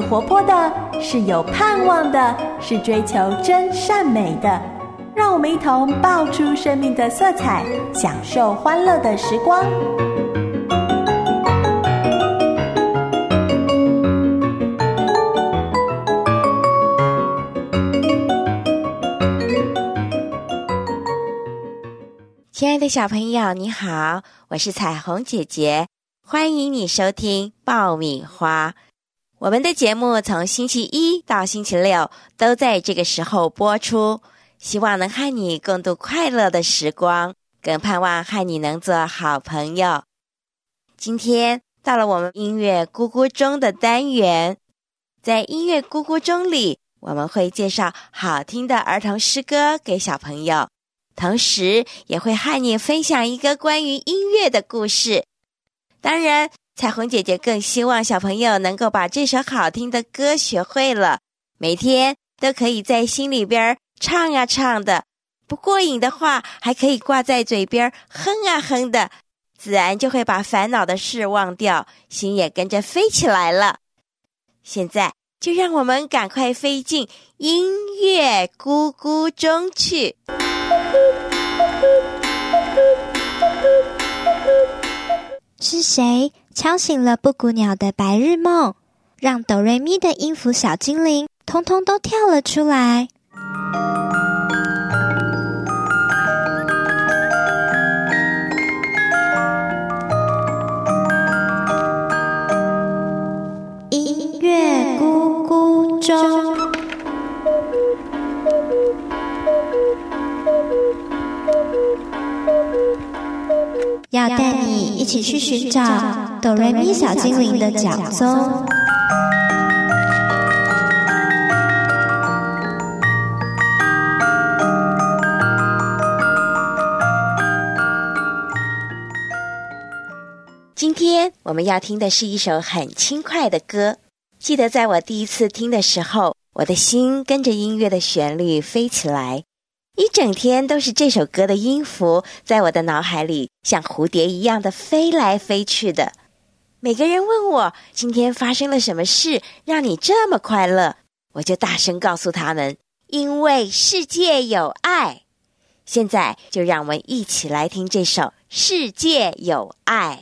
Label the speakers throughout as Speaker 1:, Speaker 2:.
Speaker 1: 活泼的，是有盼望的，是追求真善美的。让我们一同爆出生命的色彩，享受欢乐的时光。
Speaker 2: 亲爱的小朋友，你好，我是彩虹姐姐，欢迎你收听爆米花。我们的节目从星期一到星期六都在这个时候播出，希望能和你共度快乐的时光，更盼望和你能做好朋友。今天到了我们音乐咕咕钟的单元，在音乐咕咕钟里，我们会介绍好听的儿童诗歌给小朋友，同时也会和你分享一个关于音乐的故事。当然，彩虹姐姐更希望小朋友能够把这首好听的歌学会了，每天都可以在心里边唱啊唱的，不过瘾的话还可以挂在嘴边哼啊哼的，自然就会把烦恼的事忘掉，心也跟着飞起来了。现在就让我们赶快飞进音乐咕咕钟去。
Speaker 3: 是谁敲醒了布谷鸟的白日梦，让哆瑞咪的音符小精灵通通都跳了出来？音乐咕咕钟，要带你一起去寻找哆瑞咪小精灵的脚踪。
Speaker 2: 今天我们要听的是一首很轻快的歌，记得在我第一次听的时候，我的心跟着音乐的旋律飞起来，一整天都是这首歌的音符在我的脑海里像蝴蝶一样的飞来飞去的。每个人问我今天发生了什么事让你这么快乐，我就大声告诉他们，因为世界有爱。现在就让我们一起来听这首《世界有爱》。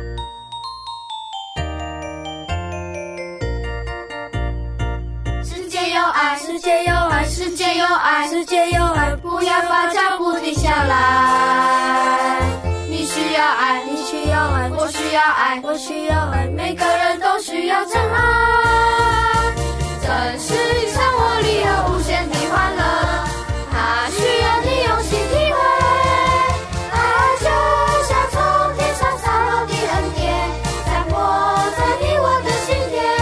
Speaker 4: 世界有爱，世界有爱，世界有爱，世界有爱，不要把脚步停下来。你需要爱，你需要爱，我需要爱，我需要爱，每个人都需要真爱。真实生活里有无限的欢乐，它需要你用心体会。爱就像从天上洒落的恩典，散播在你我的心田。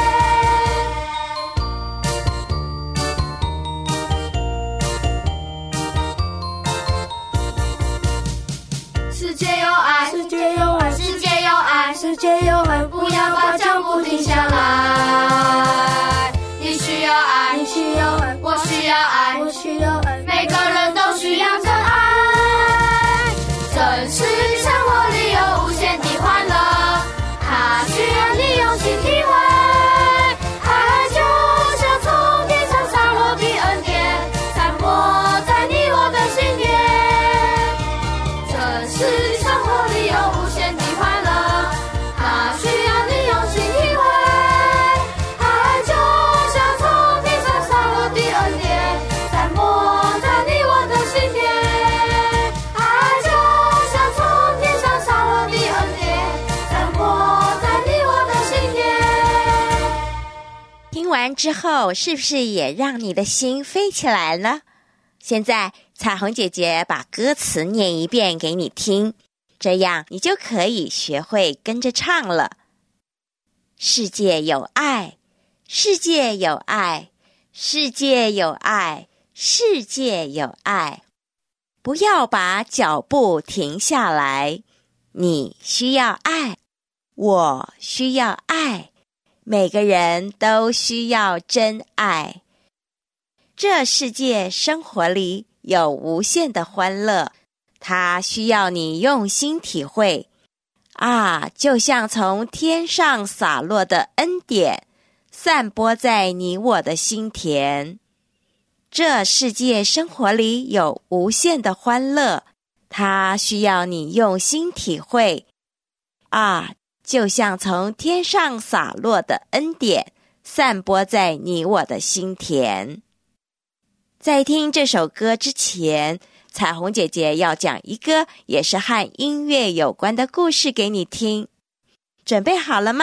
Speaker 4: 世界有爱，世界有爱，世界有爱，世界有爱，不要把脚步停下来。你需要爱，你需要爱，我需要爱，我需要爱，每个人都需要真爱。真实生活里有无限的欢乐，它需要你用心体会。爱就像从天上洒落的恩典，散播在你我的心田。真实生活里有无限的欢乐，它需要你用心体会。爱就像从天上洒落的恩典，散播在你我的心田。爱就像从天上洒落的恩典，散播在你我的心田。
Speaker 2: 听完之后，是不是也让你的心飞起来了？现在彩虹姐姐把歌词念一遍给你听，这样你就可以学会跟着唱了。世界有爱，世界有爱，世界有爱，世界有爱，不要把脚步停下来。你需要爱，我需要爱，每个人都需要真爱。这世界生活里有无限的欢乐，它需要你用心体会。啊，就像从天上洒落的恩典， 散播在你我的心田。这世界生活里有无限的欢乐，它需要你用心体会。就像从天上洒落的恩典，散播在你我的心田。在听这首歌之前，彩虹姐姐要讲一个也是和音乐有关的故事给你听。准备好了吗？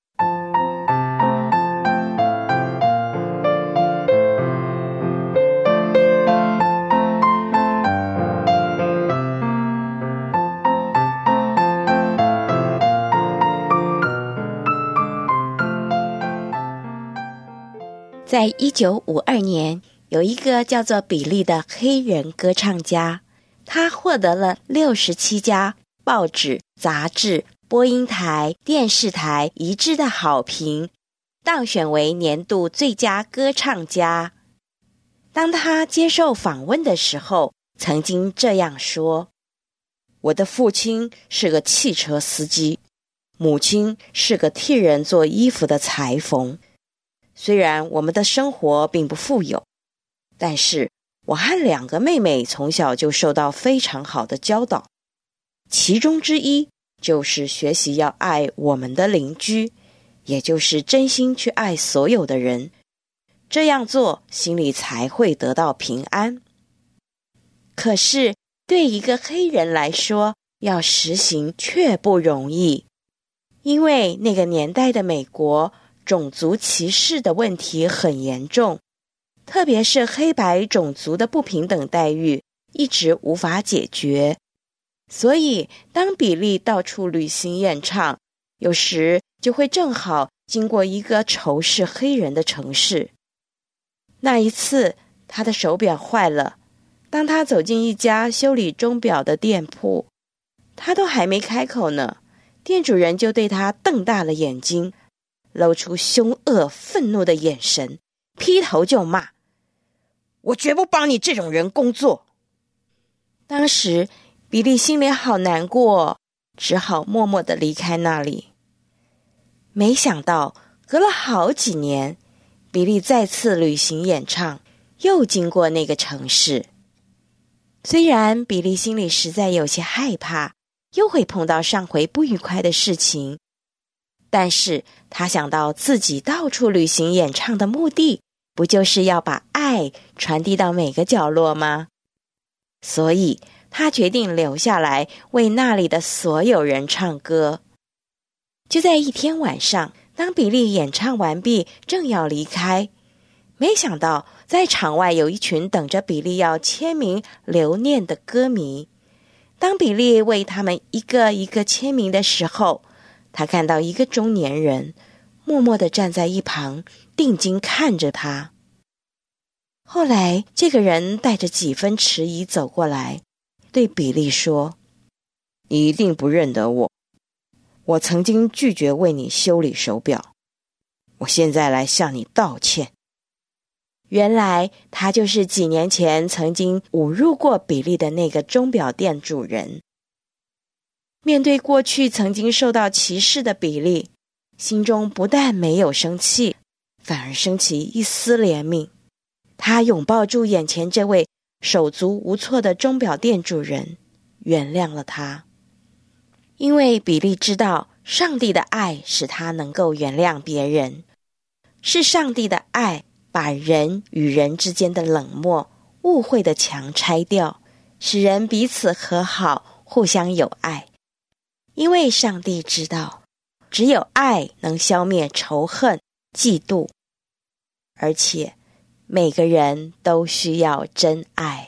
Speaker 2: 在1952年，有一个叫做比利的黑人歌唱家，他获得了67家报纸、杂志、播音台、电视台一致的好评，当选为年度最佳歌唱家。当他接受访问的时候，曾经这样说：我的父亲是个汽车司机，母亲是个替人做衣服的裁缝。虽然我们的生活并不富有，但是我和2个妹妹从小就受到非常好的教导，其中之一就是学习要爱我们的邻居，也就是真心去爱所有的人，这样做心里才会得到平安。可是对一个黑人来说，要实行却不容易，因为那个年代的美国种族歧视的问题很严重，特别是黑白种族的不平等待遇一直无法解决。所以当比利到处旅行演唱，有时就会正好经过一个仇视黑人的城市。那一次他的手表坏了，当他走进一家修理钟表的店铺，他都还没开口呢，店主人就对他瞪大了眼睛，露出凶恶愤怒的眼神，劈头就骂：我绝不帮你这种人工作。当时比利心里好难过，只好默默地离开那里。没想到隔了好几年，比利再次旅行演唱，又经过那个城市。虽然比利心里实在有些害怕，又会碰到上回不愉快的事情，但是他想到自己到处旅行演唱的目的，不就是要把爱传递到每个角落吗？所以他决定留下来为那里的所有人唱歌。就在一天晚上，当比利演唱完毕，正要离开，没想到在场外有一群等着比利要签名留念的歌迷。当比利为他们一个一个签名的时候，他看到一个中年人默默地站在一旁，定睛看着他。后来这个人带着几分迟疑走过来，对比利说：你一定不认得我，我曾经拒绝为你修理手表，我现在来向你道歉。原来他就是几年前曾经侮辱过比利的那个钟表店主人。面对过去曾经受到歧视的比利，心中不但没有生气，反而升起一丝怜悯。他拥抱住眼前这位手足无措的钟表店主人，原谅了他。因为比利知道上帝的爱使他能够原谅别人，是上帝的爱把人与人之间的冷漠、误会的墙拆掉，使人彼此和好，互相友爱。因为上帝知道，只有爱能消灭仇恨、嫉妒，而且每个人都需要真爱。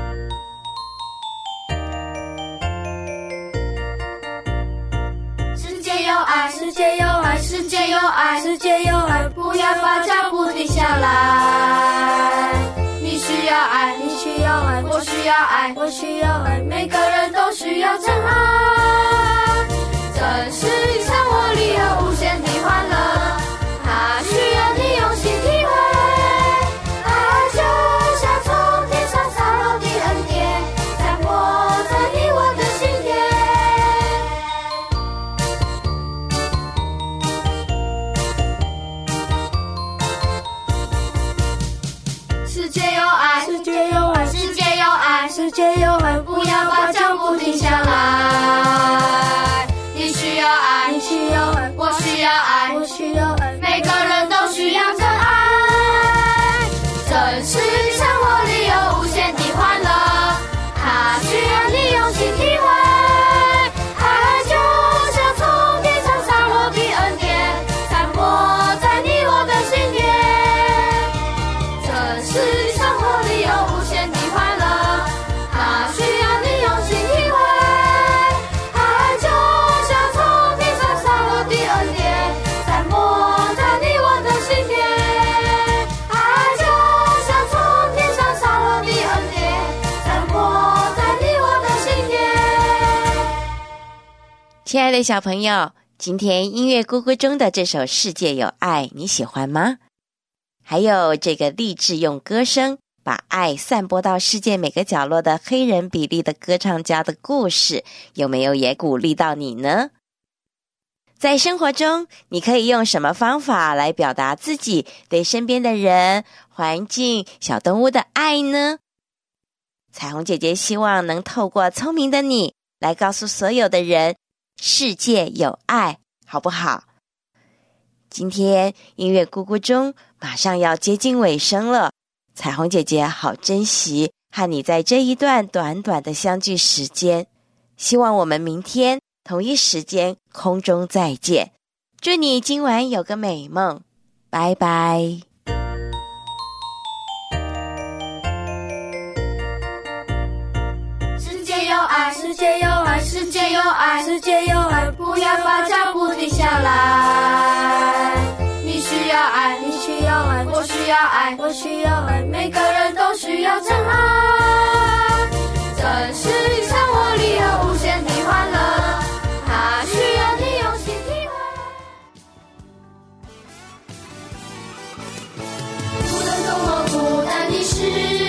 Speaker 4: 世界有爱，世界有爱，世界有爱，世界有爱，不要把脚步停下来。你需要爱，你需要爱，我需要爱，我需要爱，每个人都需要真爱。真是一场活里有无限的欢乐，它需要你用心体会。爱就像从天上洒落的恩典，散播在你我的心田。
Speaker 2: 亲爱的小朋友，今天音乐咕咕中的这首《世界有爱》你喜欢吗？还有这个立志用歌声把爱散播到世界每个角落的黑人比利的歌唱家的故事，有没有也鼓励到你呢？在生活中，你可以用什么方法来表达自己对身边的人、环境、小动物的爱呢？彩虹姐姐希望能透过聪明的你来告诉所有的人，世界有爱，好不好？今天音乐咕咕中马上要接近尾声了，彩虹姐姐好珍惜和你在这一段短短的相聚时间，希望我们明天同一时间空中再见，祝你今晚有个美梦，拜拜。
Speaker 4: 世界有爱，世界有爱，世界有爱，世界有爱，不要把脚步停下来。你需要爱，你需要爱，我需要爱，我需要爱，每个人都需要真爱。真实生活里有无限的欢乐，它需要你用心体会。不能多么孤单的事。